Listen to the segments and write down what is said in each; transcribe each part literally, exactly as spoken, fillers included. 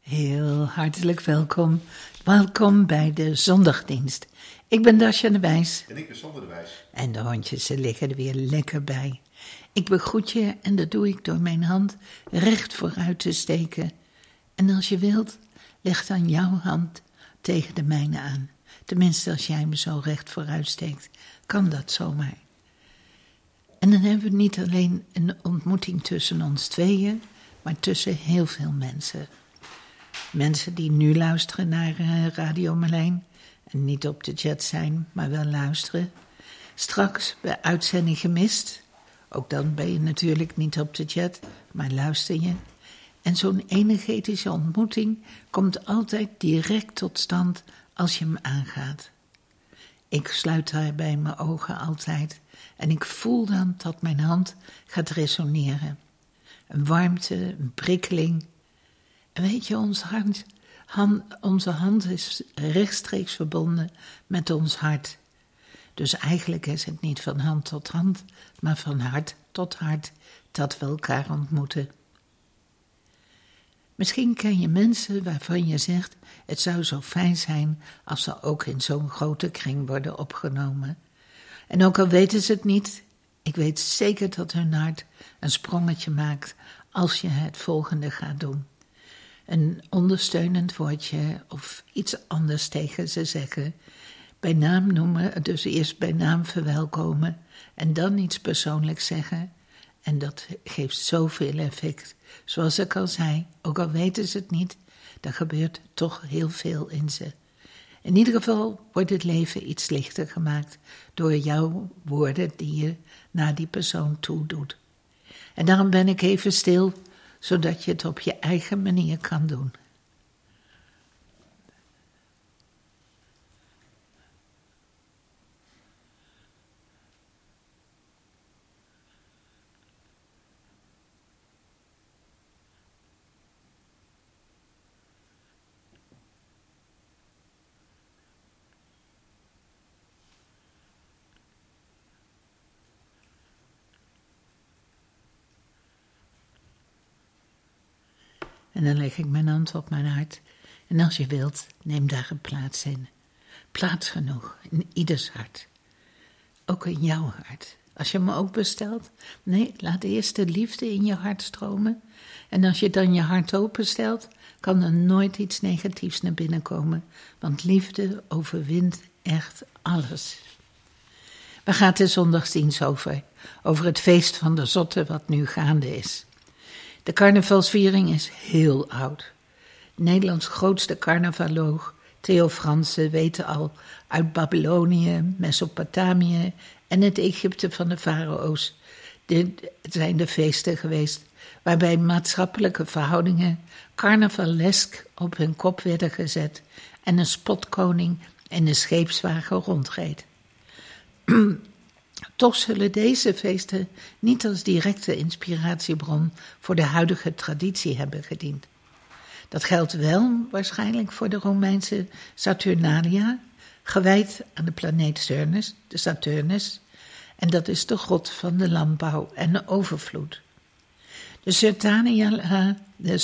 Heel hartelijk welkom. Welkom bij de zondagdienst. Ik ben Dasja de Wijs. En ik ben Sander de Wijs. En de hondjes, ze liggen er weer lekker bij. Ik begroet je en dat doe ik door mijn hand recht vooruit te steken. En als je wilt, leg dan jouw hand tegen de mijne aan. Tenminste, als jij me zo recht vooruit steekt, kan dat zomaar. En dan hebben we niet alleen een ontmoeting tussen ons tweeën, maar tussen heel veel mensen. Mensen die nu luisteren naar uh, Radio Marlijn en niet op de chat zijn, maar wel luisteren. Straks bij uitzending gemist, ook dan ben je natuurlijk niet op de chat, maar luister je. En zo'n energetische ontmoeting komt altijd direct tot stand als je hem aangaat. Ik sluit daarbij mijn ogen altijd en ik voel dan dat mijn hand gaat resoneren. Een warmte, een prikkeling. En weet je, ons hart, hand, onze hand is rechtstreeks verbonden met ons hart. Dus eigenlijk is het niet van hand tot hand, maar van hart tot hart dat we elkaar ontmoeten. Misschien ken je mensen waarvan je zegt, het zou zo fijn zijn als ze ook in zo'n grote kring worden opgenomen. En ook al weten ze het niet, ik weet zeker dat hun hart een sprongetje maakt als je het volgende gaat doen. Een ondersteunend woordje of iets anders tegen ze zeggen. Bij naam noemen, dus eerst bij naam verwelkomen en dan iets persoonlijks zeggen. En dat geeft zoveel effect. Zoals ik al zei, ook al weten ze het niet, er gebeurt toch heel veel in ze. In ieder geval wordt het leven iets lichter gemaakt door jouw woorden die je naar die persoon toe doet. En daarom ben ik even stil, zodat je het op je eigen manier kan doen. En dan leg ik mijn hand op mijn hart. En als je wilt, neem daar een plaats in. Plaats genoeg in ieders hart. Ook in jouw hart. Als je me ook bestelt, nee, laat eerst de liefde in je hart stromen. En als je dan je hart openstelt, kan er nooit iets negatiefs naar binnen komen. Want liefde overwint echt alles. Waar gaat de zondagsdienst over? Over het feest van de zotten wat nu gaande is. De carnavalsviering is heel oud. Nederlands grootste carnavaloog, Theo Fransen, weet al uit Babylonië, Mesopotamië en het Egypte van de farao's. Dit zijn de feesten geweest waarbij maatschappelijke verhoudingen carnavalesk op hun kop werden gezet en een spotkoning in een scheepswagen rondreed. Toch zullen deze feesten niet als directe inspiratiebron voor de huidige traditie hebben gediend. Dat geldt wel waarschijnlijk voor de Romeinse Saturnalia, gewijd aan de planeet Saturnus, de Saturnus, en dat is de god van de landbouw en de overvloed. De Saturnalia, de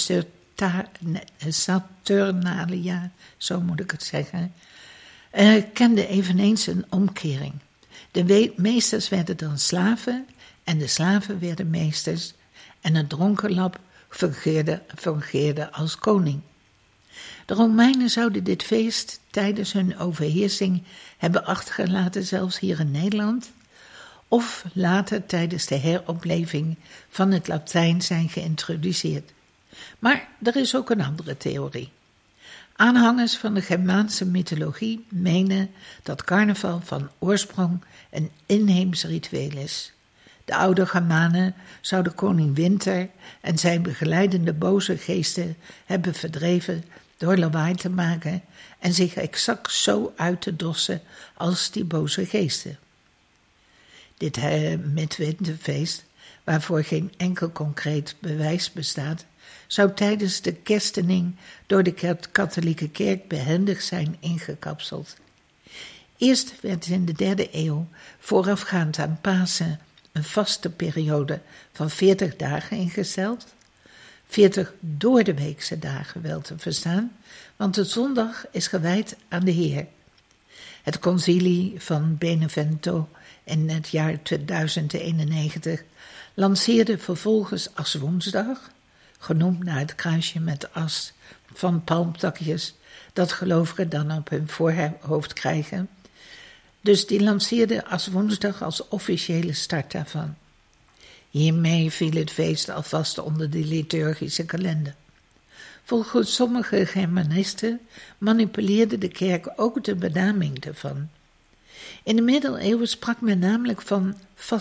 Saturnalia, zo moet ik het zeggen, uh, kende eveneens een omkering. De meesters werden dan slaven en de slaven werden meesters en een dronkenlap fungeerde, fungeerde als koning. De Romeinen zouden dit feest tijdens hun overheersing hebben achtergelaten, zelfs hier in Nederland, of later tijdens de heropleving van het Latijn zijn geïntroduceerd. Maar er is ook een andere theorie. Aanhangers van de Germaanse mythologie menen dat carnaval van oorsprong een inheems ritueel is. De oude Germanen zouden koning Winter en zijn begeleidende boze geesten hebben verdreven door lawaai te maken en zich exact zo uit te dossen als die boze geesten. Dit uh, midwinterfeest, waarvoor geen enkel concreet bewijs bestaat, zou tijdens de kerstening door de katholieke kerk behendig zijn ingekapseld. Eerst werd in de derde eeuw, voorafgaand aan Pasen, een vaste periode van veertig dagen ingesteld. veertig doordeweekse dagen wel te verstaan, want de zondag is gewijd aan de Heer. Het concilie van Benevento in het jaar tweeduizend eenennegentig lanceerde vervolgens aswoensdag, genoemd naar het kruisje met as van palmtakjes dat gelovigen dan op hun voorhoofd krijgen. Dus die lanceerde aswoensdag als officiële start daarvan. Hiermee viel het feest alvast onder de liturgische kalender. Volgens sommige Germanisten manipuleerde de kerk ook de benaming ervan. In de middeleeuwen sprak men namelijk van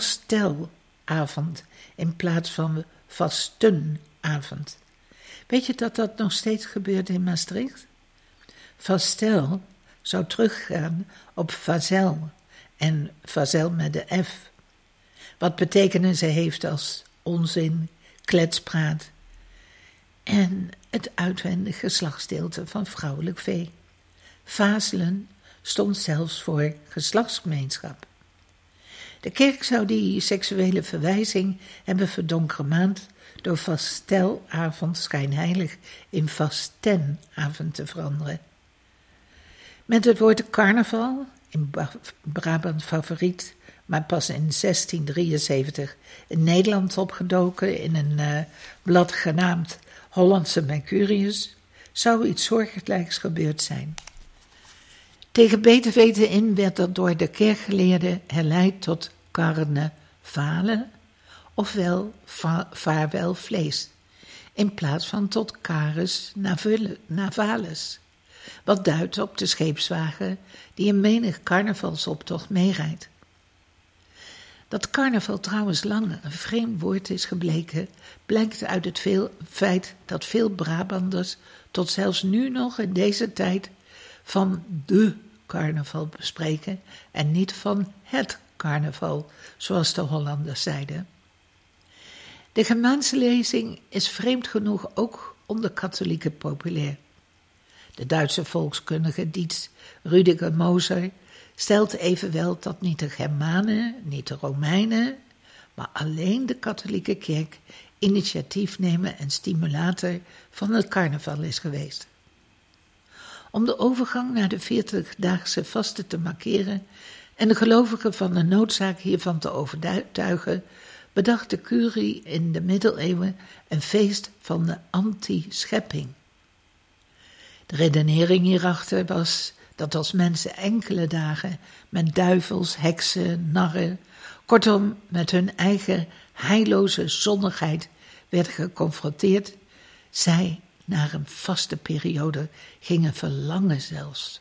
vastelavond in plaats van vastenavond. Weet je dat dat nog steeds gebeurt in Maastricht? Vastel zou teruggaan op vazel en vazel met de F. Wat betekenissen heeft als onzin, kletspraat en het uitwendige geslachtsdeelte van vrouwelijk vee. Vazelen stond zelfs voor geslachtsgemeenschap. De kerk zou die seksuele verwijzing hebben verdonkere door vastelavond schijnheilig in vastenavond te veranderen. Met het woord carnaval, in Brabant favoriet, maar pas in zestien drieënzeventig in Nederland opgedoken in een uh, blad genaamd Hollandse Mercurius, zou iets soortgelijks gebeurd zijn. Tegen beter weten in werd dat door de kerkgeleerden herleid tot carnevale, ofwel va- vaarwel vlees, in plaats van tot carus navalis, wat duidt op de scheepswagen die in menig carnavalsoptocht meerijdt. Dat carnaval trouwens lang een vreemd woord is gebleken, blijkt uit het veel, feit dat veel Brabanders tot zelfs nu nog in deze tijd van de carnaval bespreken en niet van het carnaval, zoals de Hollanders zeiden. De Germaanse lezing is vreemd genoeg ook onder katholieken populair. De Duitse volkskundige Dietz Rüdiger Moser stelt evenwel dat niet de Germanen, niet de Romeinen, maar alleen de katholieke kerk initiatiefnemer en stimulator van het carnaval is geweest. Om de overgang naar de veertigdaagse vasten te markeren en de gelovigen van de noodzaak hiervan te overtuigen, bedacht de curie in de middeleeuwen een feest van de anti-schepping. De redenering hierachter was dat als mensen enkele dagen met duivels, heksen, narren, kortom met hun eigen heilloze zonnigheid werden geconfronteerd, zij naar een vaste periode gingen verlangen zelfs.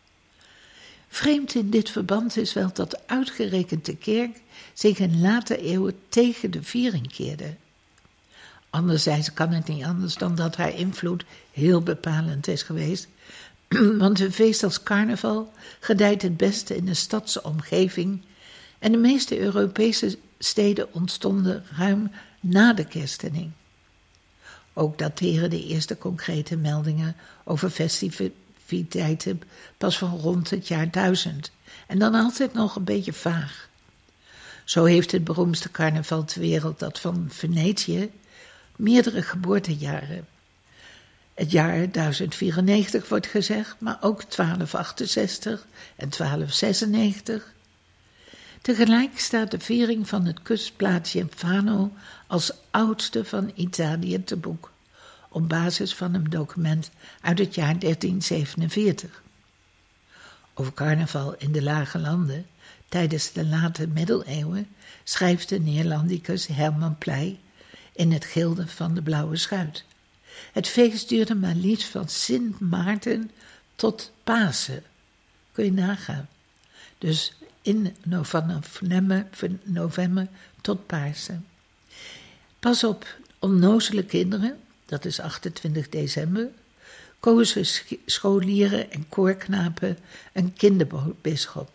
Vreemd in dit verband is wel dat uitgerekend de kerk zich in late eeuwen tegen de viering keerde. Anderzijds kan het niet anders dan dat haar invloed heel bepalend is geweest, want een feest als carnaval gedijt het beste in de stadse omgeving en de meeste Europese steden ontstonden ruim na de kerstening. Ook dateren de eerste concrete meldingen over festiviteiten pas van rond het jaar duizend en dan altijd nog een beetje vaag. Zo heeft het beroemdste carnaval ter wereld, dat van Venetië, meerdere geboortejaren. Het jaar duizend vierennegentig wordt gezegd, maar ook twaalf achtenzestig en twaalf zesennegentig. Tegelijk staat de viering van het kustplaatsje Fano als oudste van Italië te boek, op basis van een document uit het jaar dertien zevenenveertig. Over carnaval in de Lage Landen tijdens de late middeleeuwen schrijft de Neerlandicus Herman Pleij in het Gilde van de Blauwe Schuit. Het feest duurde maar liefst van Sint Maarten tot Pasen. Kun je nagaan. Dus in november, november tot Pasen. Pas op, onnozele kinderen, dat is achtentwintig december, kozen scholieren en koorknapen een kinderbisschop.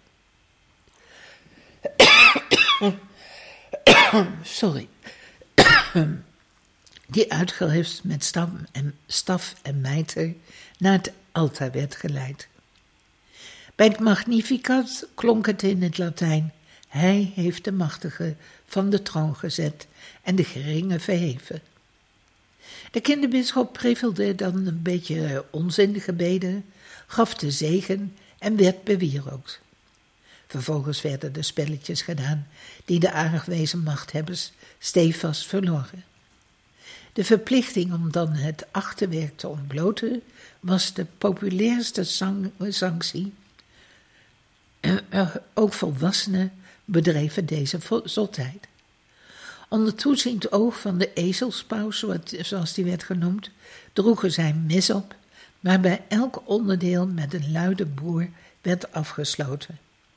Sorry. Die uitgeheft met staf en, staf en mijter naar het altaar werd geleid. Bij het Magnificat klonk het in het Latijn: Hij heeft de machtige van de troon gezet en de geringe verheven. De kinderbisschop prevelde dan een beetje onzin gebeden, gaf de zegen en werd bewierookt. Vervolgens werden de spelletjes gedaan die de aangewezen machthebbers stevast verloren. De verplichting om dan het achterwerk te ontbloten was de populairste sanctie. Ook volwassenen bedreven deze zotheid. Onder toeziend oog van de ezelspaus, zoals die werd genoemd, droegen zij mis op, waarbij elk onderdeel met een luide boer werd afgesloten.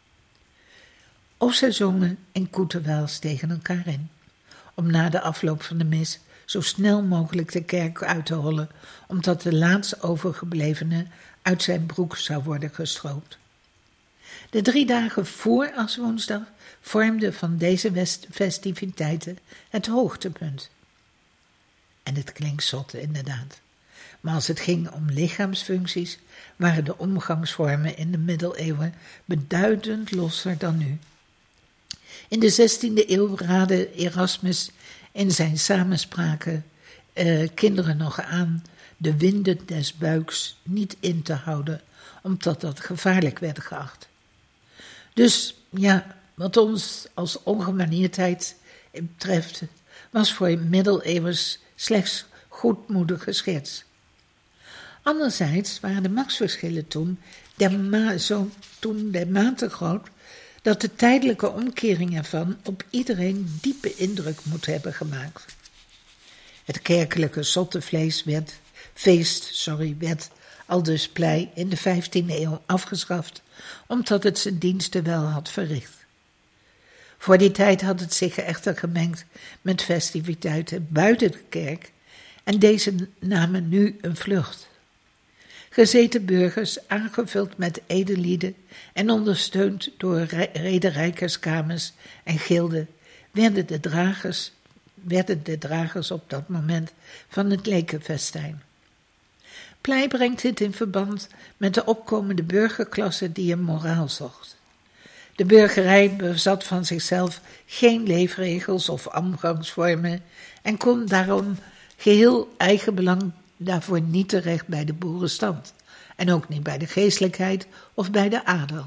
Of zij zongen in koeterwaals tegen elkaar in, om na de afloop van de mis zo snel mogelijk de kerk uit te hollen, omdat de laatst overgeblevene uit zijn broek zou worden gestroopt. De drie dagen voor Aswoensdag vormden van deze festiviteiten het hoogtepunt. En het klinkt zot inderdaad. Maar als het ging om lichaamsfuncties, waren de omgangsvormen in de middeleeuwen beduidend losser dan nu. In de zestiende eeuw raadde Erasmus in zijn samenspraken uh, kinderen nog aan de winden des buiks niet in te houden, omdat dat gevaarlijk werd geacht. Dus ja, wat ons als ongemanierdheid betreft, was voor middeleeuwers slechts goedmoedige schets. Anderzijds waren de machtsverschillen toen, derma- zo, toen dermate groot, dat de tijdelijke omkering ervan op iedereen diepe indruk moet hebben gemaakt. Het kerkelijke zottenvlees werd, feest sorry, werd aldus plei in de vijftiende eeuw afgeschaft, omdat het zijn diensten wel had verricht. Voor die tijd had het zich echter gemengd met festiviteiten buiten de kerk en deze namen nu een vlucht. Gezeten burgers, aangevuld met edellieden en ondersteund door rederijkerskamers en gilden, werden de dragers, werden de dragers op dat moment van het lekenfestijn. Plei brengt dit in verband met de opkomende burgerklasse die een moraal zocht. De burgerij bezat van zichzelf geen leefregels of omgangsvormen en kon daarom geheel eigenbelang daarvoor niet terecht bij de boerenstand en ook niet bij de geestelijkheid of bij de adel.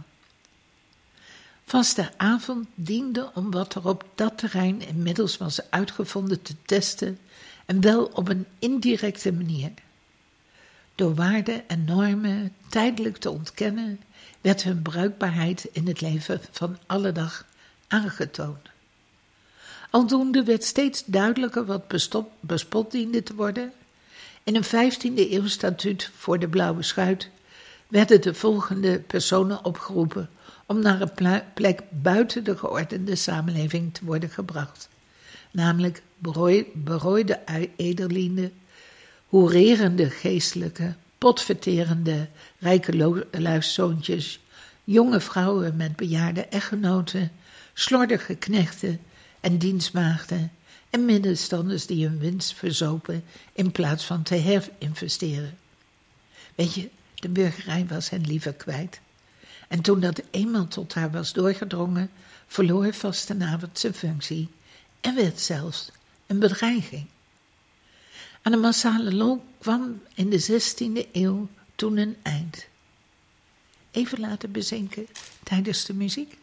Vasteavond diende om wat er op dat terrein inmiddels was uitgevonden te testen en wel op een indirecte manier. Door waarden en normen tijdelijk te ontkennen, werd hun bruikbaarheid in het leven van alle dag aangetoond. Aldoende werd steeds duidelijker wat bestop, bespot diende te worden. In een vijftiende eeuw statuut voor de Blauwe Schuit werden de volgende personen opgeroepen om naar een plek buiten de geordende samenleving te worden gebracht. Namelijk berooide edellieden, hoererende geestelijke, potverterende rijke luiszoontjes, jonge vrouwen met bejaarde echtgenoten, slordige knechten en dienstmaagden en middenstanders die hun winst verzopen in plaats van te herinvesteren. Weet je, de burgerij was hen liever kwijt. En toen dat eenmaal tot haar was doorgedrongen, verloor vastenavond zijn functie en werd zelfs een bedreiging. Aan de massale loop kwam in de zestiende eeuw toen een eind. Even laten bezinken tijdens de muziek.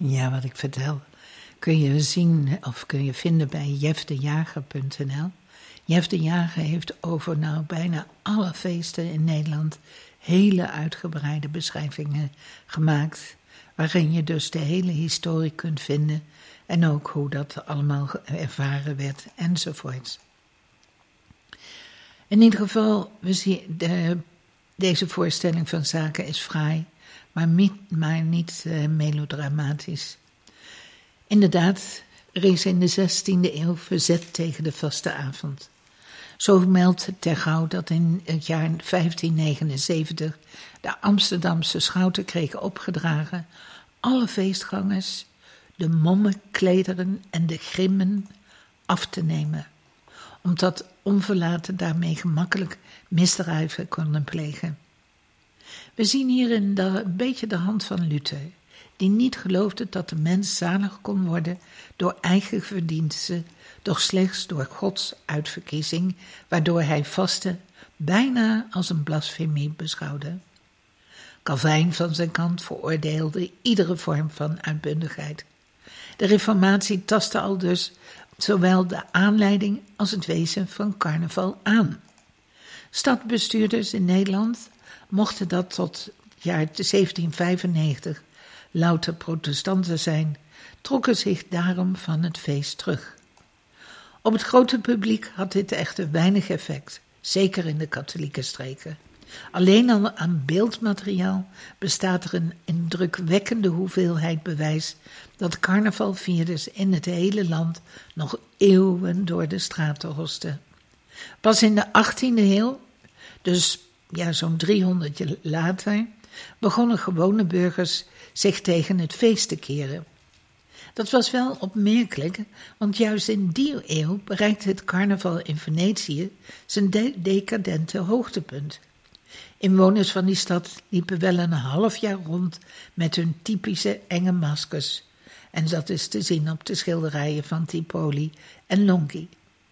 Ja, wat ik vertel kun je zien of kun je vinden bij jefdejager punt n l. Jef de Jager heeft over nou bijna alle feesten in Nederland hele uitgebreide beschrijvingen gemaakt, waarin je dus de hele historie kunt vinden en ook hoe dat allemaal ervaren werd enzovoorts. In ieder geval, we zien de, deze voorstelling van zaken is fraai, maar niet, maar niet uh, melodramatisch. Inderdaad, er is in de zestiende eeuw verzet tegen de vastenavond. Zo meldt Ter Gouw dat in het jaar vijftien negenenzeventig de Amsterdamse schouten kregen opgedragen alle feestgangers de mommenklederen en de grimmen af te nemen, omdat onverlaten daarmee gemakkelijk misdrijven konden plegen. We zien hierin de, een beetje de hand van Luther, die niet geloofde dat de mens zalig kon worden door eigen verdiensten, doch slechts door Gods uitverkiezing, waardoor hij vasten bijna als een blasfemie beschouwde. Calvijn van zijn kant veroordeelde iedere vorm van uitbundigheid. De reformatie tastte al dus zowel de aanleiding als het wezen van carnaval aan. Stadbestuurders in Nederland mochten dat tot het jaar zeventien vijfennegentig louter protestanten zijn, trokken zich daarom van het feest terug. Op het grote publiek had dit echter weinig effect, zeker in de katholieke streken. Alleen al aan beeldmateriaal bestaat er een indrukwekkende hoeveelheid bewijs dat carnavalvierders in het hele land nog eeuwen door de straten hosten. Pas in de achttiende eeuw, dus ja, zo'n driehonderd jaar later, begonnen gewone burgers zich tegen het feest te keren. Dat was wel opmerkelijk, want juist in die eeuw bereikte het carnaval in Venetië zijn de- decadente hoogtepunt. Inwoners van die stad liepen wel een half jaar rond met hun typische enge maskers. En dat is te zien op de schilderijen van Tiepoli en Longhi.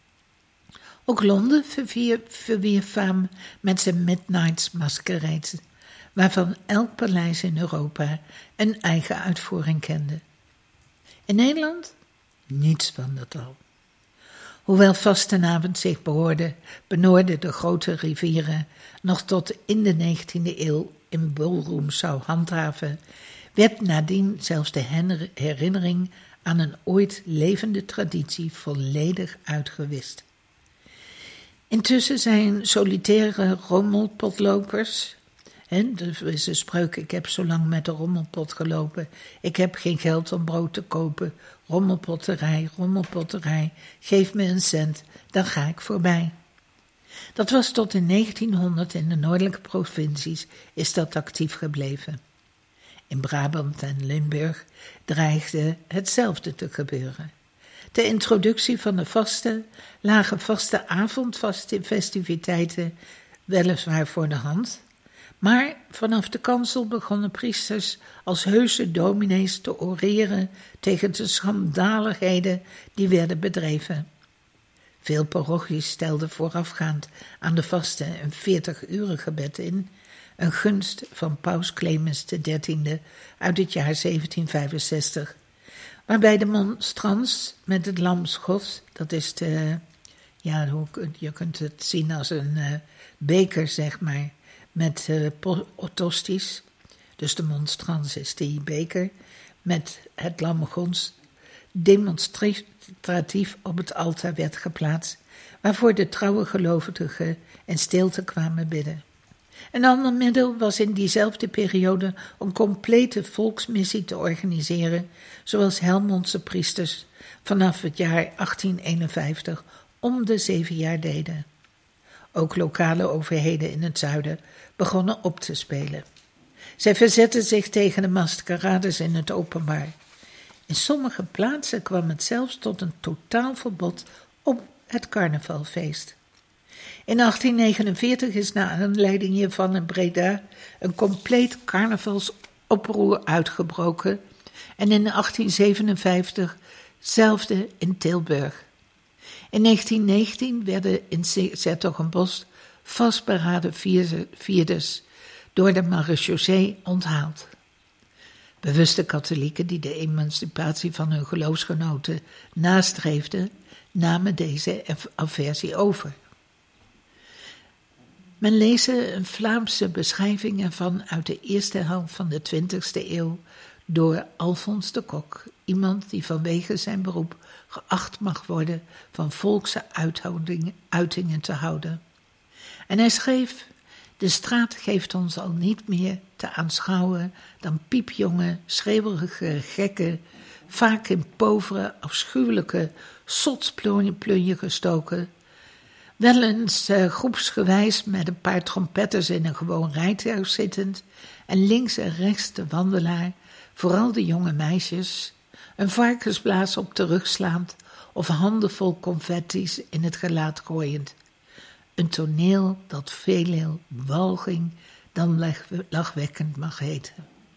Ook Londen verwierf faam met zijn Midnights Masquerade, waarvan elk paleis in Europa een eigen uitvoering kende. In Nederland? Niets van dat al. Hoewel vastenavond zich behoorde, benoorden de grote rivieren nog tot in de negentiende eeuw in ballrooms zou handhaven, werd nadien zelfs de herinnering aan een ooit levende traditie volledig uitgewist. Intussen zijn solitaire rommelpotlopers, en er is een spreuk, ik heb zo lang met de rommelpot gelopen, ik heb geen geld om brood te kopen, rommelpotterij, rommelpotterij, geef me een cent, dan ga ik voorbij. Dat was tot in negentienhonderd in de noordelijke provincies is dat actief gebleven. In Brabant en Limburg dreigde hetzelfde te gebeuren. De introductie van de vasten lagen vaste avondfestiviteiten weliswaar voor de hand, maar vanaf de kansel begonnen priesters als heuse dominees te oreren tegen de schandaligheden die werden bedreven. Veel parochies stelden voorafgaand aan de vasten een veertig-uren gebed in, een gunst van paus Clemens de dertiende uit het jaar zeventien vijfenzestig, waarbij de monstrans met het lam Gods, dat is de, ja, je kunt het zien als een uh, beker, zeg maar, met uh, otosties, dus de monstrans is die beker, met het lam Gods, demonstratief op het altaar werd geplaatst, waarvoor de trouwe gelovigen in stilte kwamen bidden. Een ander middel was in diezelfde periode een complete volksmissie te organiseren, zoals Helmondse priesters vanaf het jaar achttien eenenvijftig om de zeven jaar deden. Ook lokale overheden in het zuiden begonnen op te spelen. Zij verzetten zich tegen de maskerades in het openbaar. In sommige plaatsen kwam het zelfs tot een totaalverbod op het carnavalfeest. In achttien negenenveertig is na aanleiding hiervan in Breda een compleet carnavalsoproer uitgebroken en in achttien zevenenvijftig hetzelfde in Tilburg. In negentien negentien werden in 's-Hertogenbosch vastberaden vierders door de marechaussee onthaald. Bewuste katholieken die de emancipatie van hun geloofsgenoten nastreefden, namen deze aversie over. Men leest een Vlaamse beschrijving ervan uit de eerste helft van de twintigste eeuw door Alfons de Kok, iemand die vanwege zijn beroep geacht mag worden van volkse uitingen te houden. En hij schreef: de straat geeft ons al niet meer te aanschouwen dan piepjonge, schreeuwerige gekken, vaak in povere, afschuwelijke sotsplunje gestoken, wel eens uh, groepsgewijs met een paar trompetters in een gewoon rijtuig zittend en links en rechts de wandelaar, vooral de jonge meisjes, een varkensblaas op de rug slaand of handenvol confetti's in het gelaat gooiend. Een toneel dat veelal walging dan lachwekkend mag heten.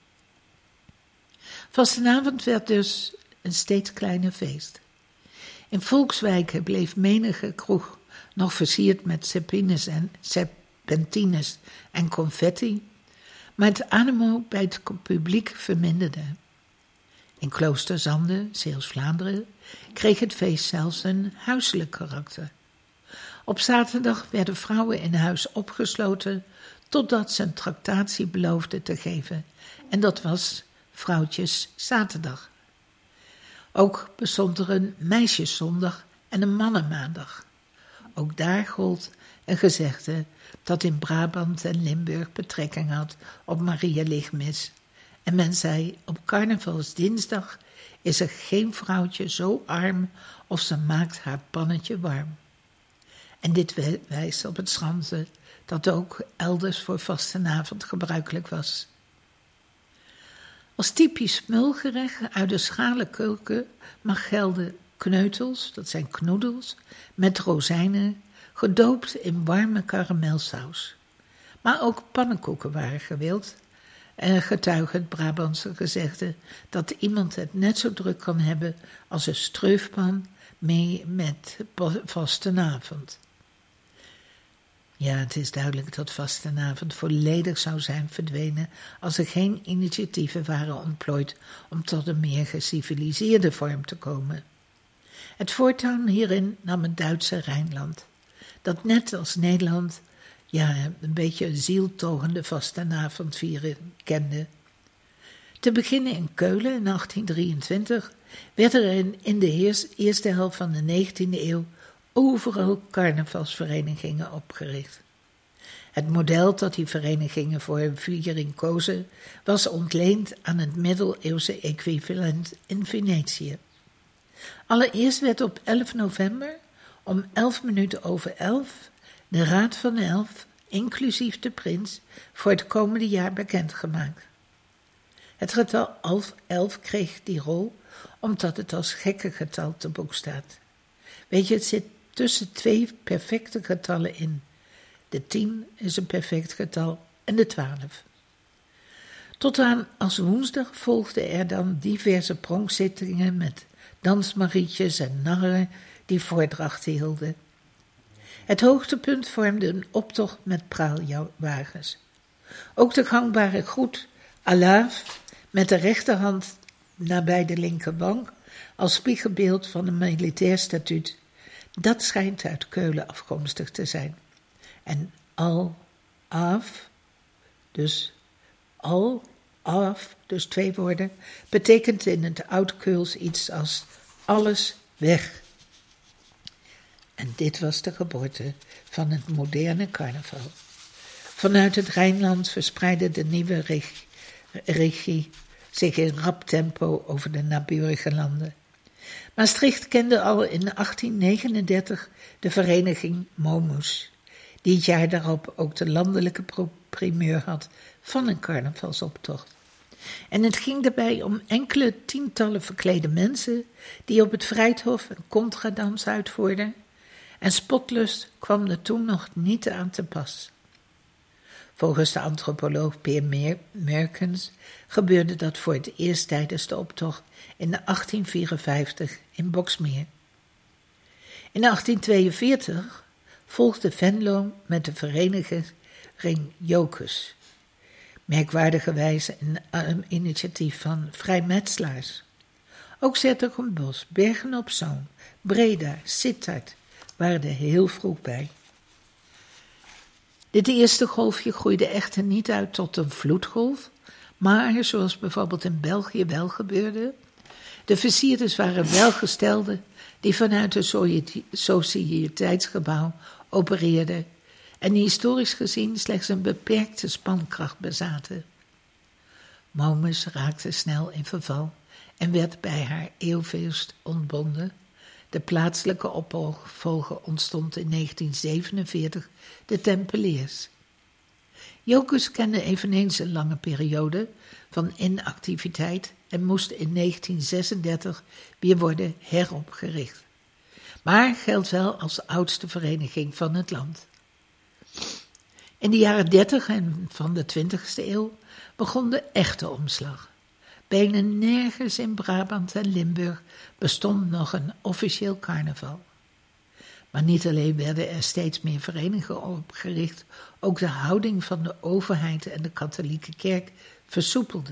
Vastenavond werd dus een steeds kleiner feest. In volkswijken bleef menige kroeg nog versierd met serpines en serpentines en confetti, maar het animo bij het publiek verminderde. In Kloosterzande, Zeeuws-Vlaanderen, kreeg het feest zelfs een huiselijk karakter. Op zaterdag werden vrouwen in huis opgesloten totdat ze een tractatie beloofden te geven, en dat was vrouwtjes zaterdag. Ook bestond er een meisjeszondag en een mannenmaandag. Ook daar gold een gezegde dat in Brabant en Limburg betrekking had op Maria Lichtmis. En men zei, op carnavalsdinsdag is er geen vrouwtje zo arm of ze maakt haar pannetje warm. En dit wijst op het schansen dat ook elders voor vastenavond gebruikelijk was. Als typisch smulgerecht uit de schalen keuken mag gelden kneutels, dat zijn knoedels, met rozijnen, gedoopt in warme karamelsaus. Maar ook pannenkoeken waren gewild, en getuige het Brabantse gezegde dat iemand het net zo druk kan hebben als een streufpan mee met vastenavond. Ja, het is duidelijk dat vastenavond volledig zou zijn verdwenen als er geen initiatieven waren ontplooid om tot een meer geciviliseerde vorm te komen. Het voortouw hierin nam het Duitse Rijnland, dat net als Nederland ja, een beetje een zieltogende vastenavondvieren kende. Te beginnen in Keulen in achttien drieëntwintig werd er in, in de eerste helft van de negentiende eeuw overal carnavalsverenigingen opgericht. Het model dat die verenigingen voor hun viering kozen was ontleend aan het middeleeuwse equivalent in Venetië. Allereerst werd op elf november om elf minuten over elf de Raad van Elf, inclusief de prins, voor het komende jaar bekendgemaakt. Het getal elf kreeg die rol omdat het als gekkengetal te boek staat. Weet je, het zit tussen twee perfecte getallen in. De tien is een perfect getal en de twaalf. Tot aan als woensdag volgden er dan diverse pronkzittingen met dansmarietjes en narren die voordrachten hielden. Het hoogtepunt vormde een optocht met praalwagens. Ook de gangbare groet alaaf met de rechterhand nabij de linkerwang als spiegelbeeld van een militair statuut. Dat schijnt uit Keulen afkomstig te zijn. En al af, dus al af, dus twee woorden, betekent in het Oud-Keuls iets als alles weg. En dit was de geboorte van het moderne carnaval. Vanuit het Rijnland verspreidde de nieuwe reg- regie zich in rap tempo over de naburige landen. Maastricht kende al in achttien negenendertig de vereniging Momus, die het jaar daarop ook de landelijke primeur had van een carnavalsoptocht. En het ging daarbij om enkele tientallen verklede mensen die op het Vrijthof een contradans uitvoerden, en spotlust kwam er toen nog niet aan te pas. Volgens de antropoloog Peer Merkens gebeurde dat voor het eerst tijdens de optocht in achttien vierenvijftig in Boxmeer. In achttien tweeënveertig volgde Venlo met de vereniging Jocus. merkwaardigerwijs een, een initiatief van vrijmetselaars. Ook 's-Hertogenbosch, Bergen op Zoom, Breda, Sittard waren er heel vroeg bij. Dit eerste golfje groeide echter niet uit tot een vloedgolf, maar, zoals bijvoorbeeld in België wel gebeurde, de versierders waren welgestelden die vanuit een sociëteitsgebouw opereerden en die historisch gezien slechts een beperkte spankracht bezaten. Momus raakte snel in verval en werd bij haar eeuwfeest ontbonden. De plaatselijke opvolger ontstond in negentien zevenenveertig, de Tempeliers. Jocus kende eveneens een lange periode van inactiviteit en moest in negentien zesendertig weer worden heropgericht. Maar geldt wel als de oudste vereniging van het land. In de jaren dertig en van de twintigste eeuw begon de echte omslag. Bijna nergens in Brabant en Limburg bestond nog een officieel carnaval. Maar niet alleen werden er steeds meer verenigingen opgericht, ook de houding van de overheid en de katholieke kerk versoepelde.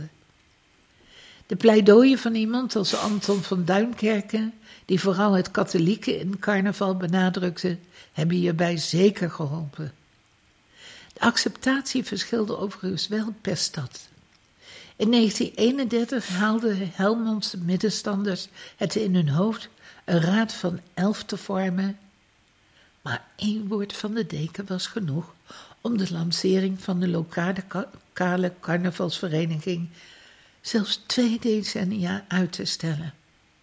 De pleidooien van iemand als Anton van Duinkerken, die vooral het katholieke in carnaval benadrukte, hebben hierbij zeker geholpen. De acceptatie verschilde overigens wel per stad. In negentien eenendertig haalden Helmondse middenstanders het in hun hoofd een raad van elf te vormen, maar één woord van de deken was genoeg om de lancering van de lokale carnavalsvereniging zelfs twee decennia uit te stellen.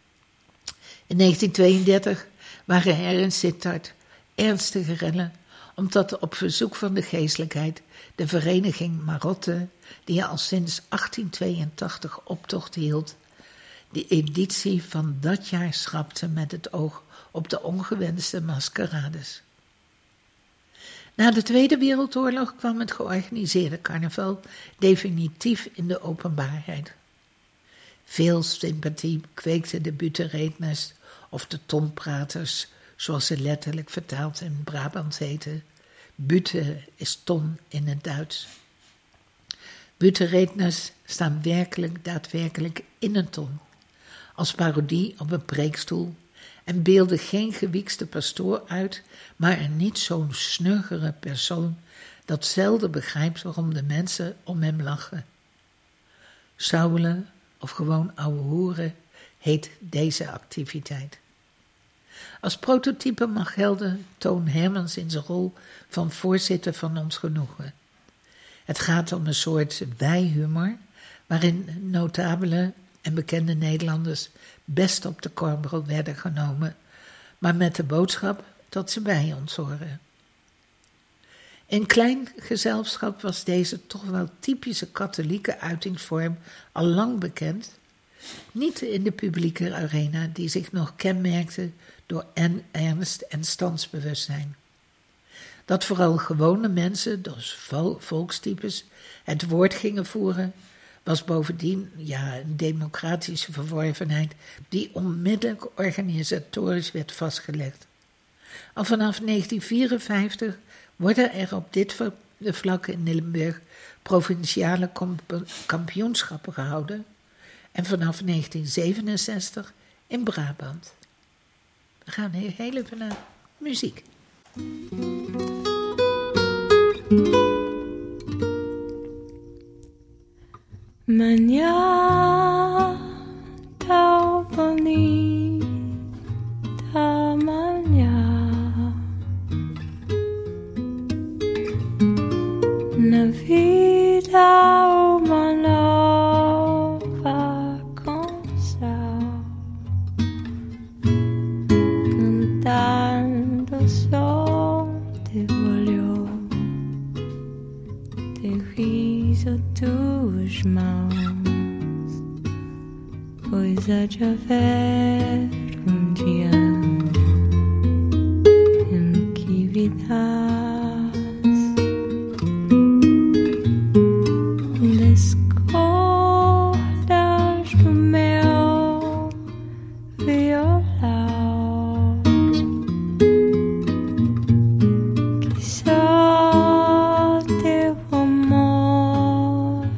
In negentien tweeëndertig waren er in Sittard ernstige rellen, omdat op verzoek van de geestelijkheid de vereniging Marotte, die al sinds achttien tweeëntachtig optocht hield, de editie van dat jaar schrapte met het oog op de ongewenste maskerades. Na de Tweede Wereldoorlog kwam het georganiseerde carnaval definitief in de openbaarheid. Veel sympathie kweekten de butenredners of de tonpraters, zoals ze letterlijk vertaald in Brabant heten. Bute is ton in het Duits. Butenredners staan werkelijk daadwerkelijk in een ton, als parodie op een preekstoel, en beelden geen gewiekste pastoor uit, maar een niet zo'n snuggere persoon dat zelden begrijpt waarom de mensen om hem lachen. Sauwelen of gewoon ouwe hoeren heet deze activiteit. Als prototype mag gelden Toon Hermans in zijn rol van voorzitter van Ons Genoegen. Het gaat om een soort wij-humor, waarin notabele en bekende Nederlanders best op de korrel werden genomen, maar met de boodschap dat ze bij ons horen. In klein gezelschap was deze toch wel typische katholieke uitingsvorm al lang bekend, niet in de publieke arena die zich nog kenmerkte door en ernst en standsbewustzijn. Dat vooral gewone mensen, dus volkstypes, het woord gingen voeren, was bovendien ja, een democratische verworvenheid die onmiddellijk organisatorisch werd vastgelegd. Al vanaf negentien vierenvijftig worden er op dit vlak in Limburg provinciale kampioenschappen gehouden en vanaf negentien zevenenzestig in Brabant. We gaan heel even naar muziek. Manhã tão bonita, manhã na vida uma nova canção, cantando som de violão, de riso tuas mãos. Pois há de haver um dia em que virás das cordas do meu violão, que só teu amor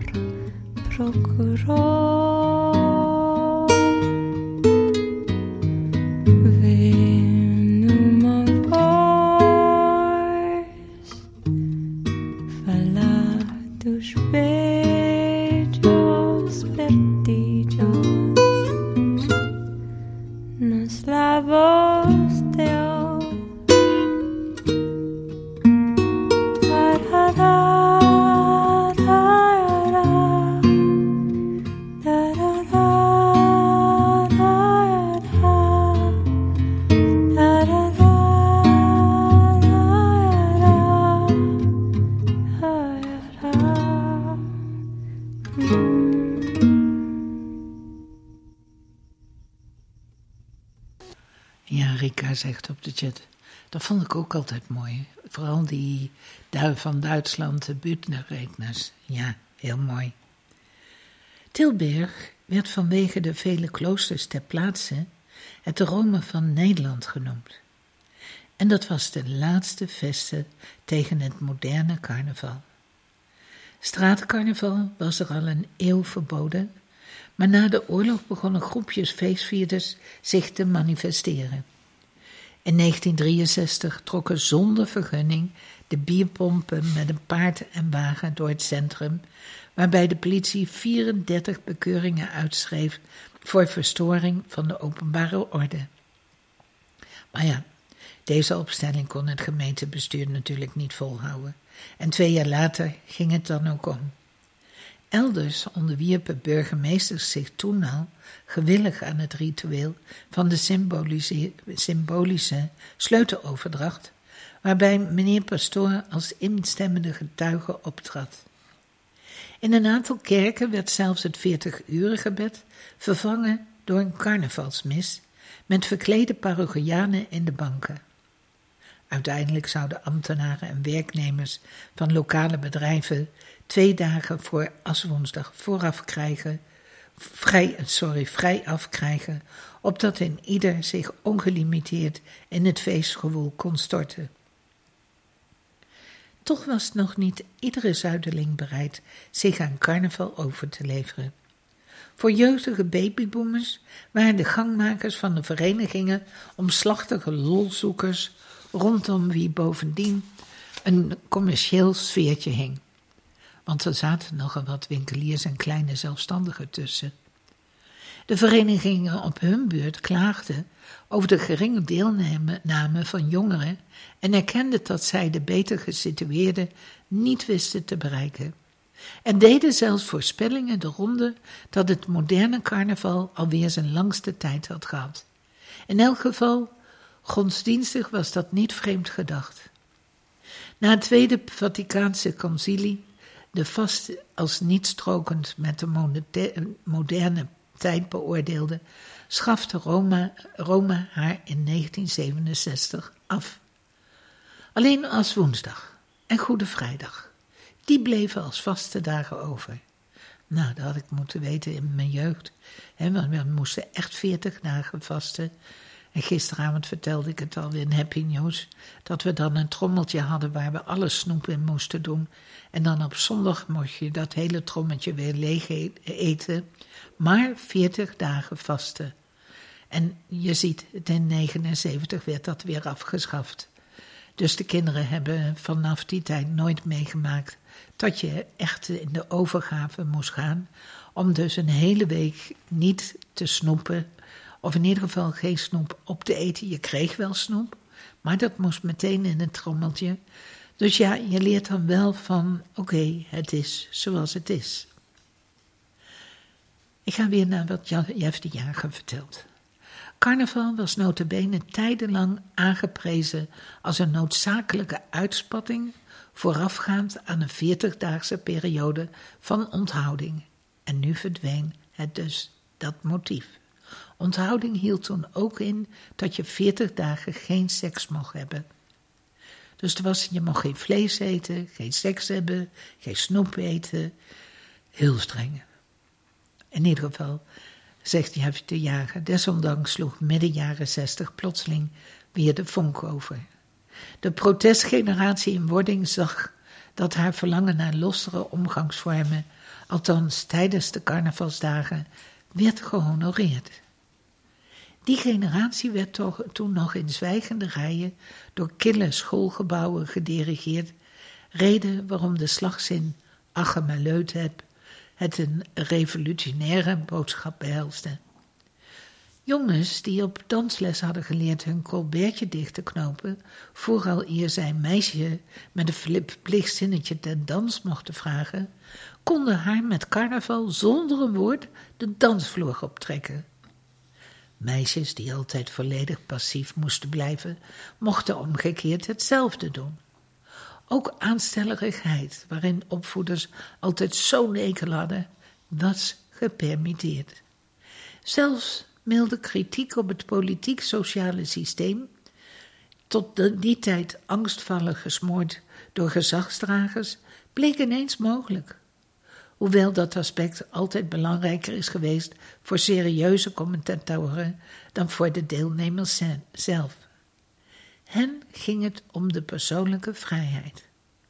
Ja, Rika zegt op de chat. Dat vond ik ook altijd mooi. Vooral die duif van Duitsland, de Bündnerredners. Ja, heel mooi. Tilburg werd vanwege de vele kloosters ter plaatse het Rome van Nederland genoemd. En dat was de laatste veste tegen het moderne carnaval. Straatcarnaval was er al een eeuw verboden, maar na de oorlog begonnen groepjes feestvierders zich te manifesteren. In negentien drieënzestig trokken zonder vergunning de bierpompen met een paard en wagen door het centrum, waarbij de politie vierendertig bekeuringen uitschreef voor verstoring van de openbare orde. Maar ja, deze opstelling kon het gemeentebestuur natuurlijk niet volhouden. En twee jaar later ging het dan ook om. Elders onderwierpen burgemeesters zich toen al gewillig aan het ritueel van de symbolische, symbolische sleuteloverdracht, waarbij meneer Pastoor als instemmende getuige optrad. In een aantal kerken werd zelfs het veertig-urengebed vervangen door een carnavalsmis met verklede parochianen in de banken. Uiteindelijk zouden ambtenaren en werknemers van lokale bedrijven twee dagen voor Aswoensdag vooraf krijgen, vrij, sorry, vrij afkrijgen, opdat in ieder zich ongelimiteerd in het feestgewoel kon storten. Toch was nog niet iedere zuiderling bereid zich aan carnaval over te leveren. Voor jeugdige babyboomers waren de gangmakers van de verenigingen omslachtige lolzoekers, rondom wie bovendien een commercieel sfeertje hing. Want er zaten nogal wat winkeliers en kleine zelfstandigen tussen. De verenigingen op hun beurt klaagden over de geringe deelname van jongeren en erkenden dat zij de beter gesitueerden niet wisten te bereiken. En deden zelfs voorspellingen de ronde dat het moderne carnaval alweer zijn langste tijd had gehad. In elk geval, godsdienstig was dat niet vreemd gedacht. Na het Tweede Vaticaanse Concilie, de vast als niet strokend met de moderne tijd beoordeelde, schafte Rome, Rome haar in negentien zevenenzestig af. Alleen Aswoensdag en Goede Vrijdag, die bleven als vaste dagen over. Nou, dat had ik moeten weten in mijn jeugd, hè, want we moesten echt veertig dagen vasten. En gisteravond vertelde ik het al in Happy News, dat we dan een trommeltje hadden waar we alle snoep in moesten doen. En dan op zondag mocht je dat hele trommeltje weer leeg eten, maar veertig dagen vasten. En je ziet, in negenenzeventig werd dat weer afgeschaft. Dus de kinderen hebben vanaf die tijd nooit meegemaakt dat je echt in de overgave moest gaan, om dus een hele week niet te snoepen, of in ieder geval geen snoep op te eten. Je kreeg wel snoep, maar dat moest meteen in een trommeltje. Dus ja, je leert dan wel van, oké, okay, het is zoals het is. Ik ga weer naar wat Jeff de Jager vertelt. Carnaval was nota bene tijdenlang aangeprezen als een noodzakelijke uitspatting voorafgaand aan een veertigdaagse periode van onthouding. En nu verdween het dus, dat motief. Onthouding hield toen ook in dat je veertig dagen geen seks mocht hebben. Dus er was, je mocht geen vlees eten, geen seks hebben, geen snoep eten. Heel streng. In ieder geval, zegt Jeff de Jager, desondanks sloeg midden jaren zestig plotseling weer de vonk over. De protestgeneratie in wording zag dat haar verlangen naar lossere omgangsvormen althans tijdens de carnavalsdagen, werd gehonoreerd. Die generatie werd toch, toen nog in zwijgende rijen door kille schoolgebouwen gedirigeerd, reden waarom de slagzin "Ache maar leut heb" het een revolutionaire boodschap behelsde. Jongens die op dansles hadden geleerd hun colbertje dicht te knopen, vooral eer zijn meisje met een verplicht zinnetje ten dans mochten vragen, konden haar met carnaval zonder een woord de dansvloer optrekken. Meisjes die altijd volledig passief moesten blijven, mochten omgekeerd hetzelfde doen. Ook aanstellerigheid, waarin opvoeders altijd zo'n ekel hadden, was gepermitteerd. Zelfs milde kritiek op het politiek-sociale systeem, tot die tijd angstvallig gesmoord door gezagsdragers, bleek ineens mogelijk. Hoewel dat aspect altijd belangrijker is geweest voor serieuze commentatoren dan voor de deelnemers zelf. Hen ging het om de persoonlijke vrijheid.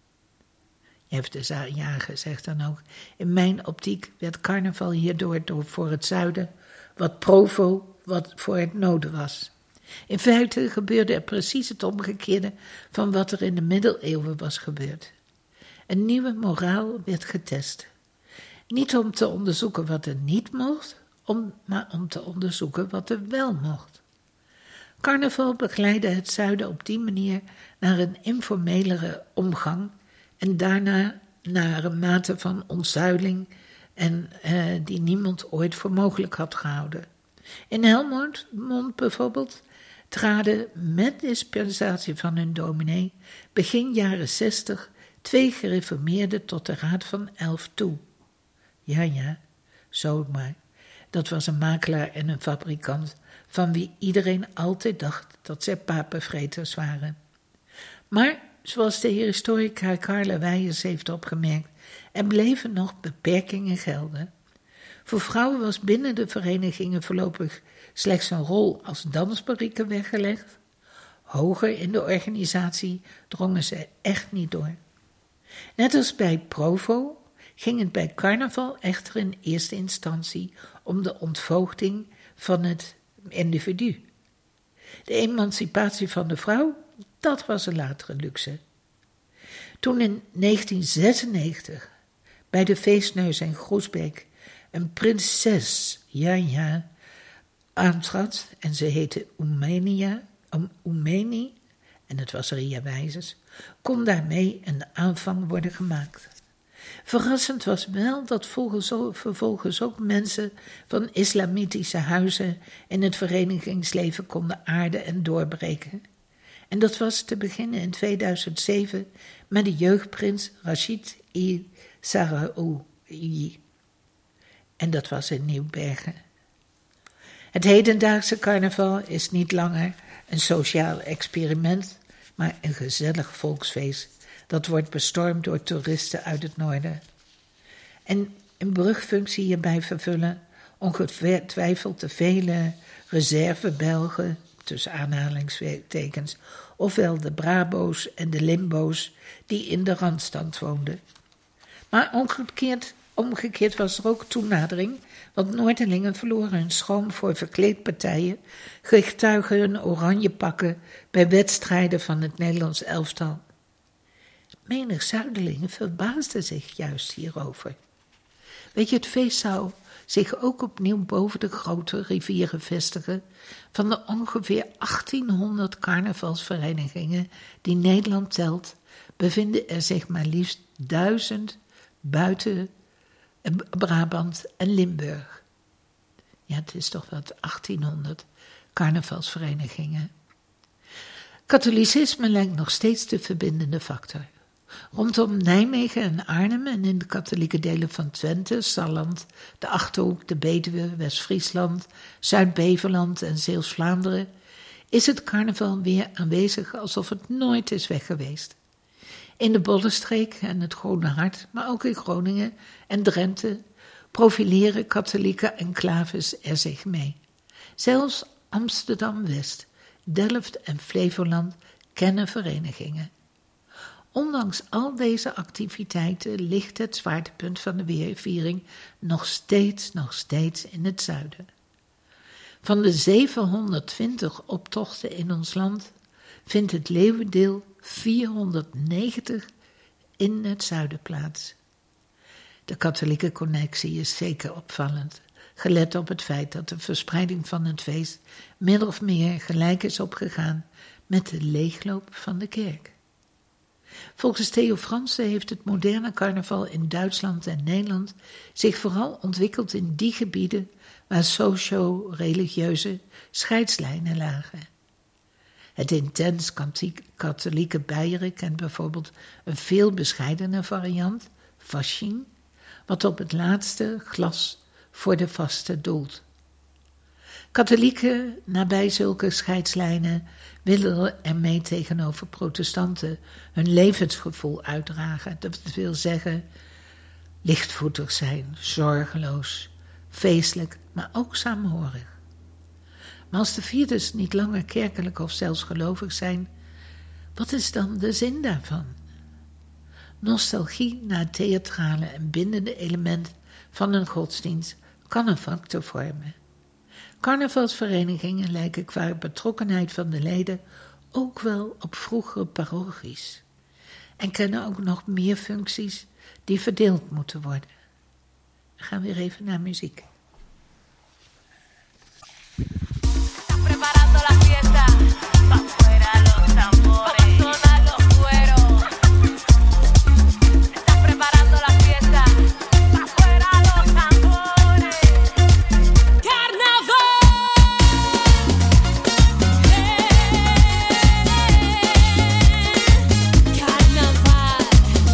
Jeff de Jager zegt dan ook: in mijn optiek werd carnaval hierdoor door voor het zuiden wat provo wat voor het noorden was. In feite gebeurde er precies het omgekeerde van wat er in de middeleeuwen was gebeurd. Een nieuwe moraal werd getest. Niet om te onderzoeken wat er niet mocht, om, maar om te onderzoeken wat er wel mocht. Carnaval begeleidde het zuiden op die manier naar een informelere omgang en daarna naar een mate van ontzuiling en uh, die niemand ooit voor mogelijk had gehouden. In Helmond bijvoorbeeld traden met dispensatie van hun dominee begin jaren zestig twee gereformeerden tot de Raad van Elf toe. Ja, ja, zomaar. Dat was een makelaar en een fabrikant, van wie iedereen altijd dacht dat zij papenvreters waren. Maar, zoals de historica Carla Weijers heeft opgemerkt, er bleven nog beperkingen gelden. Voor vrouwen was binnen de verenigingen voorlopig slechts een rol als dansbarieke weggelegd. Hoger in de organisatie drongen ze echt niet door. Net als bij Provo ging het bij carnaval echter in eerste instantie om de ontvoogding van het individu. De emancipatie van de vrouw, dat was een latere luxe. Toen in negentien zesennegentig bij de feestneus in Groesbeek een prinses, ja ja, aantrad en ze heette Oemenia, Oemeni, en het was Ria Wijzers, kon daarmee een aanvang worden gemaakt. Verrassend was wel dat vervolgens ook mensen van islamitische huizen in het verenigingsleven konden aarden en doorbreken. En dat was te beginnen in tweeduizend zeven met de jeugdprins Rashid I. Saraoui. En dat was in Nieuwbergen. Het hedendaagse carnaval is niet langer een sociaal experiment, maar een gezellig volksfeest dat wordt bestormd door toeristen uit het noorden. En een brugfunctie hierbij vervullen ongetwijfeld de vele reserve-Belgen, tussen aanhalingstekens, ofwel de Brabo's en de Limbo's die in de Randstand woonden. Maar omgekeerd, omgekeerd was er ook toenadering, want Noorderlingen verloren hun schroom voor verkleedpartijen, getuigen hun oranje pakken bij wedstrijden van het Nederlands elftal. Menig Zuiderlingen verbaasden zich juist hierover. Weet je, het feest zou zich ook opnieuw boven de grote rivieren vestigen. Van de ongeveer achttienhonderd carnavalsverenigingen die Nederland telt, bevinden er zich maar liefst duizend buiten Brabant en Limburg. Ja, het is toch wat achttienhonderd carnavalsverenigingen. Katholicisme lijkt nog steeds de verbindende factor. Rondom Nijmegen en Arnhem en in de katholieke delen van Twente, Salland, de Achterhoek, de Betuwe, West-Friesland, Zuid-Beveland en Zeeuws-Vlaanderen is het carnaval weer aanwezig alsof het nooit is weg geweest. In de Bollenstreek en het Groene Hart, maar ook in Groningen en Drenthe profileren katholieke enclaves er zich mee. Zelfs Amsterdam-West, Delft en Flevoland kennen verenigingen. Ondanks al deze activiteiten ligt het zwaartepunt van de weerviering nog steeds, nog steeds in het zuiden. Van de zevenhonderdtwintig optochten in ons land vindt het leeuwendeel vierhonderdnegentig in het zuiden plaats. De katholieke connectie is zeker opvallend, gelet op het feit dat de verspreiding van het feest min of meer gelijk is opgegaan met de leegloop van de kerk. Volgens Theo Fransen heeft het moderne carnaval in Duitsland en Nederland zich vooral ontwikkeld in die gebieden waar socio-religieuze scheidslijnen lagen. Het intens katholieke Beieren kent bijvoorbeeld een veel bescheidener variant, Fasching, wat op het laatste glas voor de vasten doelt. Katholieken nabij zulke scheidslijnen willen ermee tegenover protestanten hun levensgevoel uitdragen. Dat wil zeggen, lichtvoetig zijn, zorgeloos, feestelijk, maar ook saamhorig. Maar als de vierders niet langer kerkelijk of zelfs gelovig zijn, wat is dan de zin daarvan? Nostalgie naar het theatrale en bindende element van een godsdienst kan een factor vormen. Carnavalsverenigingen lijken qua betrokkenheid van de leden ook wel op vroegere parochies en kennen ook nog meer functies die verdeeld moeten worden. We gaan weer even naar muziek. Preparando la fiesta, pa' fuera los tambores, pa' sonar los cueros. Estás preparando la fiesta, pa' fuera los tambores. Carnaval, hey, carnaval.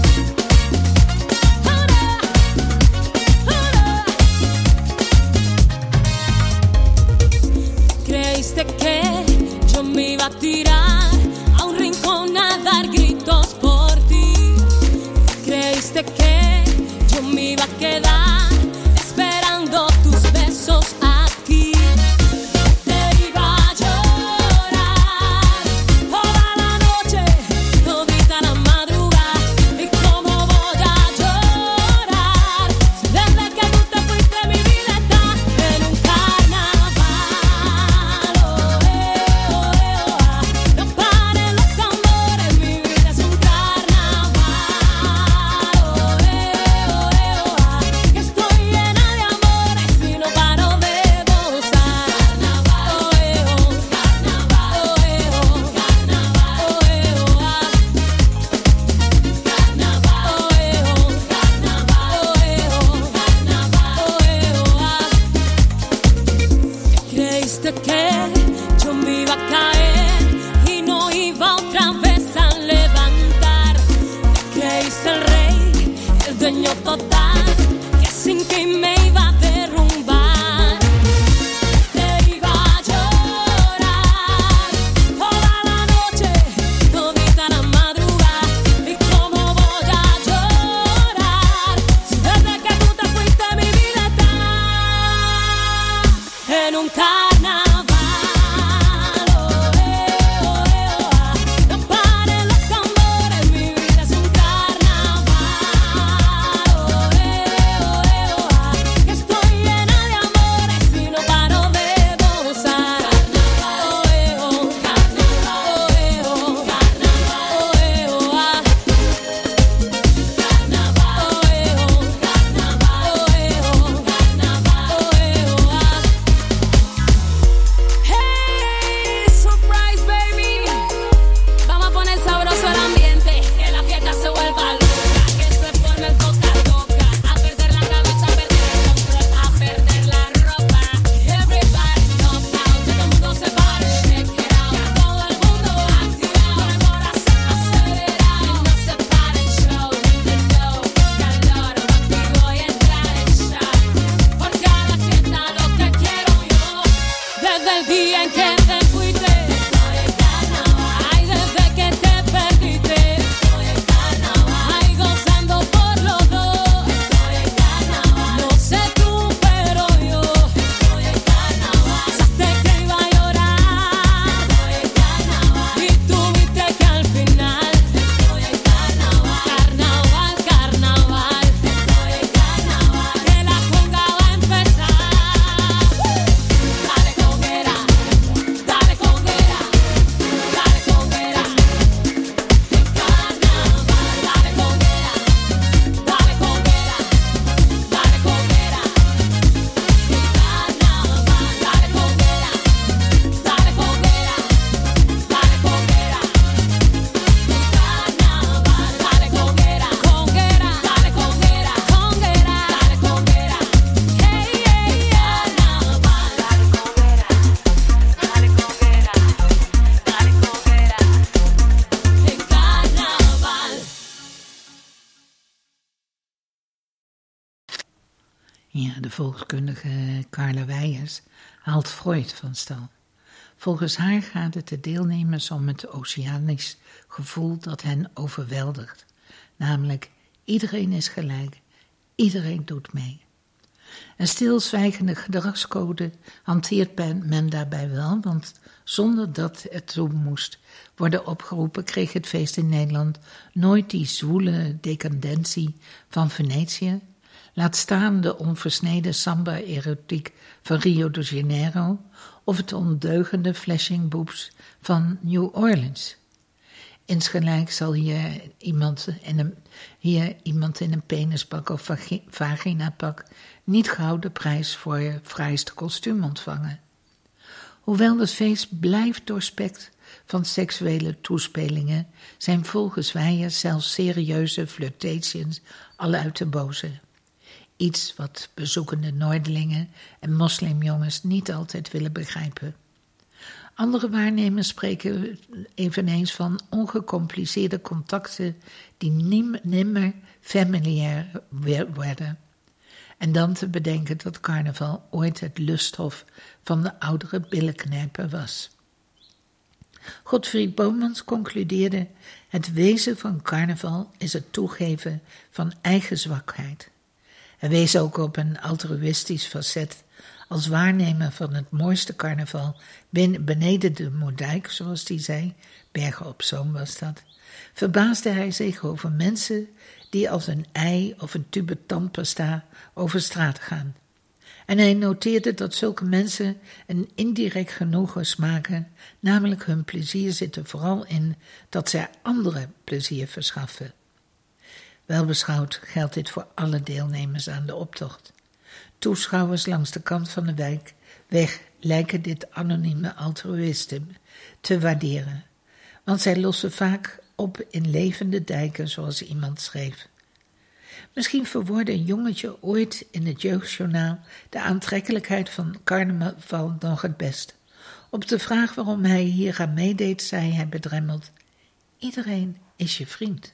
Creíste que yo me iba a tirar a un rincón a dar gritos por ti. Creíste que yo me iba a quedar esperando tus besos aquí. Te iba a llorar toda la noche, todita la madrugada. ¿Y cómo voy a llorar si desde que tú te fuiste mi vida está en un carnaval? Oh, eh, oh, eh, oh, ah. No paren los tambores, mi vida es un carnaval. Oh, eh, oh, eh, oh, ah. Que estoy llena de amores y no paro de gozar. Carnaval, oh, eh, oh, carnaval, oh, eh, oh, carnaval, oh, eh, oh, ah. Carnaval, oh, eh, oh, carnaval, oh, eh, oh, carnaval, oh, eh, oh, ah. Creíste que yo me iba a caer y no iba otra vez a levantar. Te creíste el rey, el dueño total, que sin ti me iba a derrumbar. Te iba a llorar toda la noche, todita la madrugada. ¿Y cómo voy a llorar si desde que tú te fuiste mi vida está en un carnaval? Oh, eh, oh, eh, oh, ah. No paren los tambores, mi vida es un carnaval. Oh, eh, oh, eh, oh, ah. Que estoy llena de amores y no paro de gozar. Oh, eh, oh, carnaval, oh, eh, oh, carnaval, oh, eh, oh, ah. Carnaval, oh, eh, oh, carnaval, oh, eh, oh, carnaval, oh, eh, oh, ah. Hey, surprise baby, vamos a poner sabroso el ambiente, que la fiesta se vuelva loca, que se forme el toca-toca, a perder la cabeza, a perder el control, a perder la ropa. Everybody jump out, todo el mundo se para, check it out, todo el mundo activado, el corazón acelerado, no se para el show, you know, calor, papi, voy a entrar en shock, porque a la fiesta lo que quiero yo, desde el día en que te fuiste, estoy en carnaval. Ay, desde que te perdiste, estoy en carnaval. Ay, gozando por los dos, estoy en carnaval. No sé tú, pero yo, estoy en carnaval. Pensaste que iba a llorar, estoy en carnaval. Y tú viste que al final, estoy en carnaval. de volkskundige Carla Weijers haalt Freud van stal. Volgens haar gaat het de deelnemers om het oceanisch gevoel dat hen overweldigt. Namelijk, iedereen is gelijk, iedereen doet mee. Een stilzwijgende gedragscode hanteert men daarbij wel, want zonder dat het toe moest worden opgeroepen, kreeg het feest in Nederland nooit die zwoele decadentie van Venetië, laat staan de onversneden samba-erotiek van Rio de Janeiro of het ondeugende flashing boobs van New Orleans. Insgelijks zal hier iemand in een, hier iemand in een penispak of vagi- vaginapak niet gauw de prijs voor je fraaiste kostuum ontvangen. Hoewel het feest blijft doorspekt van seksuele toespelingen, zijn volgens Weijers zelfs serieuze flirtations al uit de boze. Iets wat bezoekende Noorderlingen en moslimjongens niet altijd willen begrijpen. Andere waarnemers spreken eveneens van ongecompliceerde contacten die nim- nimmer familiair werden. En dan te bedenken dat carnaval ooit het lusthof van de oudere billenknijper was. Godfried Bomans concludeerde: het wezen van carnaval is het toegeven van eigen zwakheid. Hij wees ook op een altruïstisch facet. Als waarnemer van het mooiste carnaval beneden de Moerdijk, zoals hij zei, Bergen op Zoom was dat, verbaasde hij zich over mensen die als een ei of een tube tandpasta over straat gaan. En hij noteerde dat zulke mensen een indirect genoegen smaken, namelijk hun plezier zit er vooral in dat zij anderen plezier verschaffen. Welbeschouwd geldt dit voor alle deelnemers aan de optocht. Toeschouwers langs de kant van de wijk weg lijken dit anonieme altruïsten te waarderen, want zij lossen vaak op in levende dijken, zoals iemand schreef. Misschien verwoordde een jongetje ooit in het jeugdjournaal de aantrekkelijkheid van carnaval nog het best. Op de vraag waarom hij hier aan meedeed, zei hij bedremmeld: iedereen is je vriend.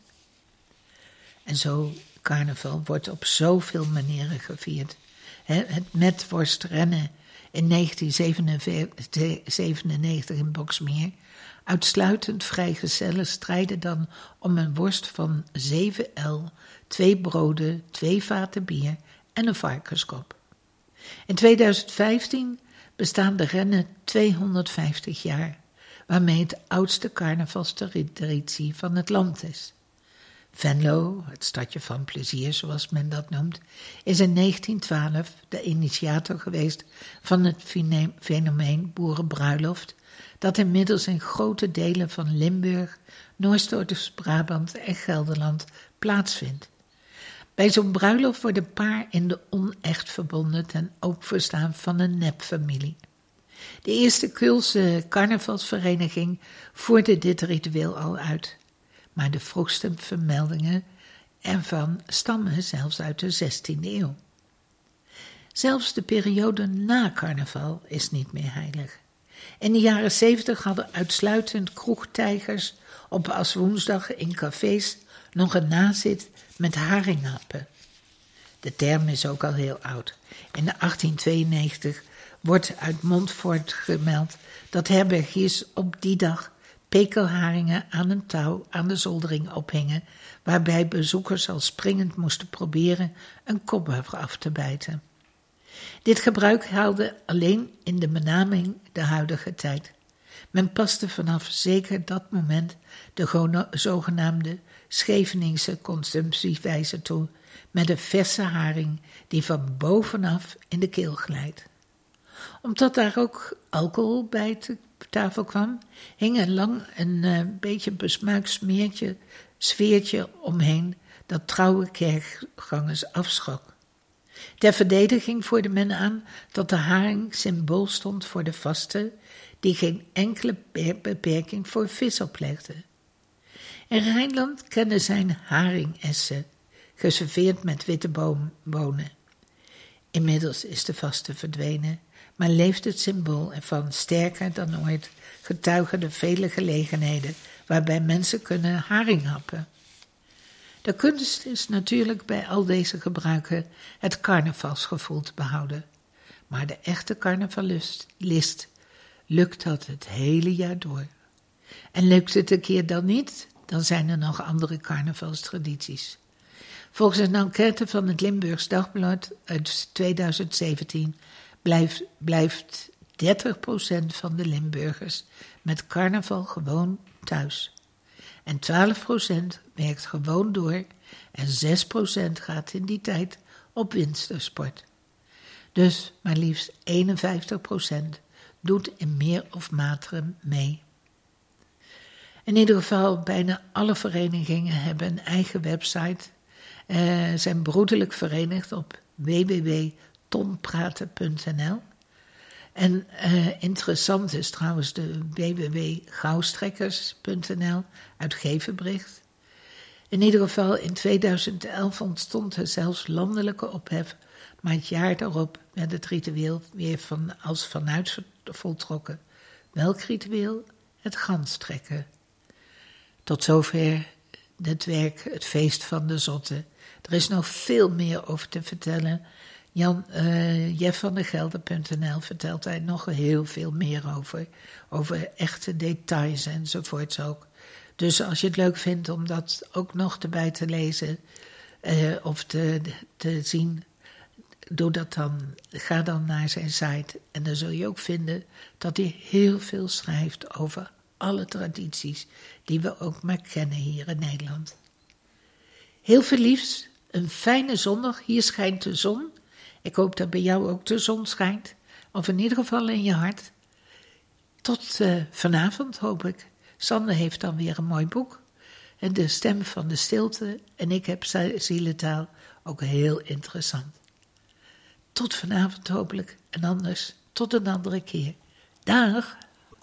En zo, carnaval wordt op zoveel manieren gevierd. Het metworstrennen in negentien zevenennegentig in Boxmeer. Uitsluitend vrijgezellen strijden dan om een worst van zeven el, twee broden, twee vaten bier en een varkenskop. In tweeduizend vijftien bestaan de rennen tweehonderdvijftig jaar, waarmee het oudste carnavalstraditie van het land is. Venlo, het stadje van plezier zoals men dat noemt, is in negentien twaalf de initiator geweest van het fenomeen boerenbruiloft, dat inmiddels in grote delen van Limburg, Noord-Brabant en Gelderland plaatsvindt. Bij zo'n bruiloft worden paar in de onecht verbonden ten overstaan van een nepfamilie. De eerste Keulse carnavalsvereniging voerde dit ritueel al uit, maar de vroegste vermeldingen ervan stammen zelfs uit de zestiende eeuw. Zelfs de periode na carnaval is niet meer heilig. In de jaren zeventig hadden uitsluitend kroegtijgers op aswoensdag in cafés nog een nazit met haringhappen. De term is ook al heel oud. In achttien tweeënnegentig wordt uit Montfort gemeld dat herbergiers op die dag pekelharingen aan een touw aan de zoldering ophingen, waarbij bezoekers al springend moesten proberen een kop af te bijten. Dit gebruik haalde alleen in de benaming de huidige tijd. Men paste vanaf zeker dat moment de zogenaamde Scheveningse consumptiewijze toe, met een verse haring die van bovenaf in de keel glijdt. Omdat daar ook alcohol bij te tafel kwam, hing er lang een uh, beetje besmuikt smeertje, sfeertje omheen dat trouwe kerkgangers afschrok. Ter verdediging voerde men aan dat de haring symbool stond voor de vasten die geen enkele beperking voor vis oplegde. In Rijnland kende zijn haringessen, geserveerd met witte bonen. Inmiddels is de vaste verdwenen, maar leeft het symbool ervan sterker dan ooit, getuigen de vele gelegenheden waarbij mensen kunnen haring happen. De kunst is natuurlijk bij al deze gebruiken het carnavalsgevoel te behouden. Maar de echte carnavalist lukt dat het hele jaar door. En lukt het een keer dan niet, dan zijn er nog andere carnavalstradities. Volgens een enquête van het Limburgs Dagblad uit tweeduizend zeventien blijft, blijft dertig procent van de Limburgers met carnaval gewoon thuis. En twaalf procent werkt gewoon door en zes procent gaat in die tijd op wintersport. Dus maar liefst eenenvijftig procent doet in meer of mate mee. In ieder geval, bijna alle verenigingen hebben een eigen website, uh, zijn broederlijk verenigd op w w w punt tonpraten punt n l. En uh, interessant is trouwens de w w w punt gauwstrekkers punt n l uitgeverbericht. In ieder geval in tweeduizend elf ontstond er zelfs landelijke ophef, maar het jaar daarop werd het ritueel weer van, als vanuit voltrokken. Welk ritueel? Het ganstrekken. Tot zover het werk, het feest van de zotten. Er is nog veel meer over te vertellen. Jan, uh, Jeff van der Gelder punt n l vertelt daar nog heel veel meer over. Over echte details enzovoorts ook. Dus als je het leuk vindt om dat ook nog erbij te lezen uh, of te, te zien, doe dat dan. Ga dan naar zijn site en dan zul je ook vinden dat hij heel veel schrijft over alle tradities die we ook maar kennen hier in Nederland. Heel veel liefs, een fijne zondag. Hier schijnt de zon. Ik hoop dat bij jou ook de zon schijnt. Of in ieder geval in je hart. Tot uh, vanavond hoop ik. Sander heeft dan weer een mooi boek. En de stem van de stilte. En ik heb zielentaal. Ook heel interessant. Tot vanavond hopelijk. En anders tot een andere keer. Dag.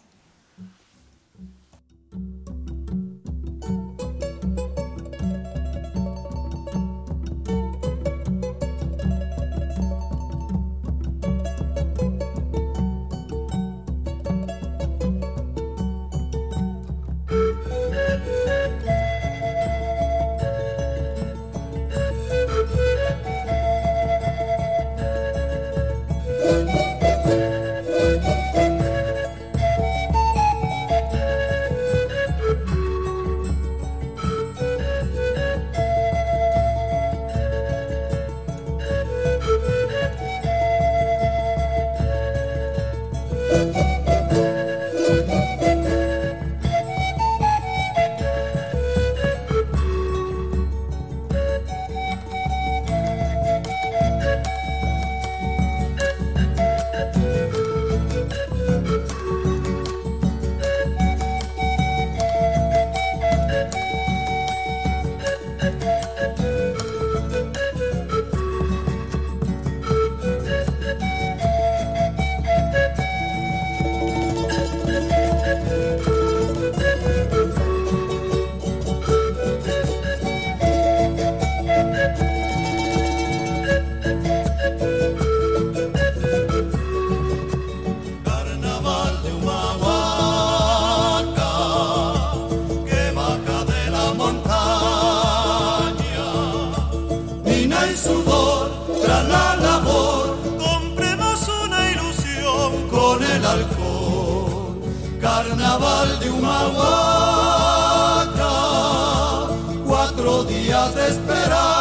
Carnaval de Humahuaca, cuatro días de esperanza.